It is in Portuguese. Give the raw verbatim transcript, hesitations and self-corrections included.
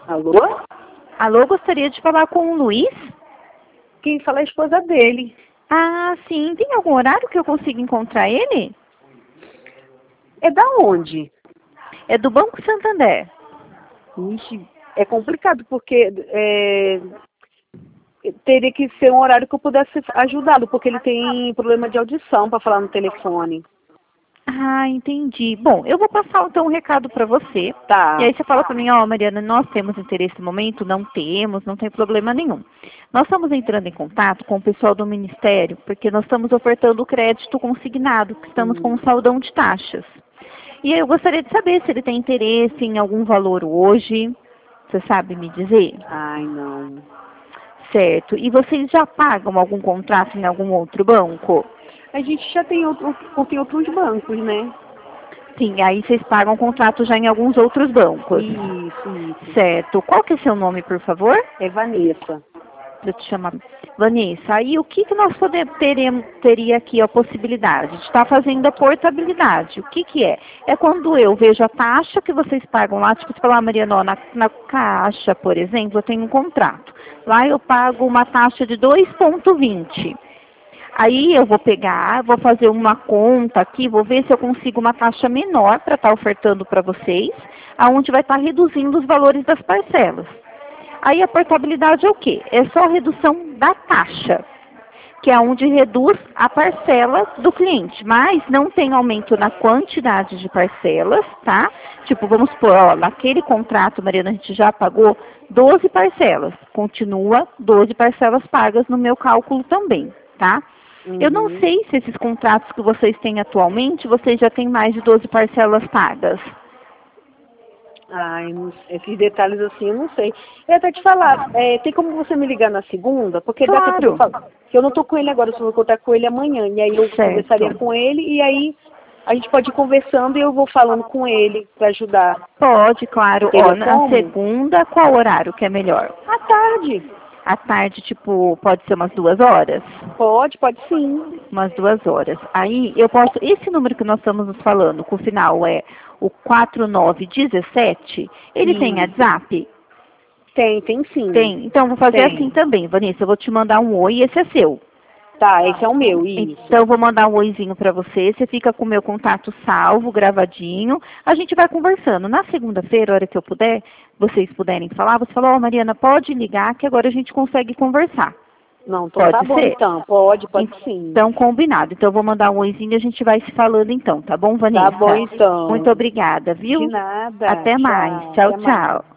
Alô? Alô, gostaria de falar com o Luiz? Quem fala é a esposa dele. Ah, sim. Tem algum horário que eu consiga encontrar ele? É da onde? É do Banco Santander. Ixi, é complicado, porque é, teria que ser um horário que eu pudesse ajudá-lo, porque ele tem problema de audição para falar no telefone. Ah, entendi. Bom, eu vou passar então um recado para você. Tá. E aí você fala para mim, ó, Mariana, nós temos interesse no momento? Não temos, não tem problema nenhum. Nós estamos entrando em contato com o pessoal do Ministério, porque nós estamos ofertando o crédito consignado, que estamos com um saldão de taxas. E aí eu gostaria de saber se ele tem interesse em algum valor hoje. Você sabe me dizer? Ai, não. Certo. E vocês já pagam algum contrato em algum outro banco? A gente já tem, outro, tem outros bancos, né? Sim, aí vocês pagam contrato já em alguns outros bancos. Isso, isso. Certo. Qual que é seu nome, por favor? É Vanessa. Deixa eu te chamar. Vanessa, aí o que, que nós podemos, teremos, teria aqui a possibilidade de estar fazendo a portabilidade? O que, que é? É quando eu vejo a taxa que vocês pagam lá, tipo, você fala, ah, Mariana, ó, na, na Caixa, por exemplo, eu tenho um contrato. Lá eu pago uma taxa de dois vírgula vinte. Aí eu vou pegar, vou fazer uma conta aqui, vou ver se eu consigo uma taxa menor para estar ofertando para vocês, aonde vai estar reduzindo os valores das parcelas. Aí a portabilidade é o quê? É só a redução da taxa, que é onde reduz a parcela do cliente, mas não tem aumento na quantidade de parcelas, tá? Tipo, vamos supor, ó, naquele contrato, Mariana, a gente já pagou doze parcelas, continua doze parcelas pagas no meu cálculo também, tá? Uhum. Eu não sei se esses contratos que vocês têm atualmente, vocês já têm mais de doze parcelas pagas. Ai, não- esses detalhes assim, eu não sei. Eu ia até te falar, é, tem como você me ligar na segunda? Porque dá tempo de eu Claro. falar. Que eu não tô com ele agora, eu só vou contar com ele amanhã. E aí eu Certo. conversaria com ele e aí a gente pode ir conversando e eu vou falando com ele para ajudar. Pode, claro. Teria Ó, na como? segunda, qual horário que é melhor? À tarde. À tarde, tipo, pode ser umas duas horas? Pode, pode sim. Umas duas horas. Aí eu posso. Esse número que nós estamos nos falando, que o final é o quatro nove um sete, ele tem Isso. WhatsApp? Tem, tem sim. Tem. Então eu vou fazer Tem. assim também, Vanessa. Eu vou te mandar um oi, esse é seu. Tá, esse é o meu, isso. Então eu vou mandar um oizinho para você. Você fica com o meu contato salvo, gravadinho. A gente vai conversando. Na segunda-feira, a hora que eu puder, vocês puderem falar, você fala, ó, Mariana, pode ligar que agora a gente consegue conversar. Não, então Pode tá bom ser? então. Pode, pode sim. Então, combinado. Então, eu vou mandar um oizinho e a gente vai se falando então, tá bom, Vanessa? Tá bom então. Muito obrigada, viu? De nada. Até mais. Tchau, Até mais. tchau.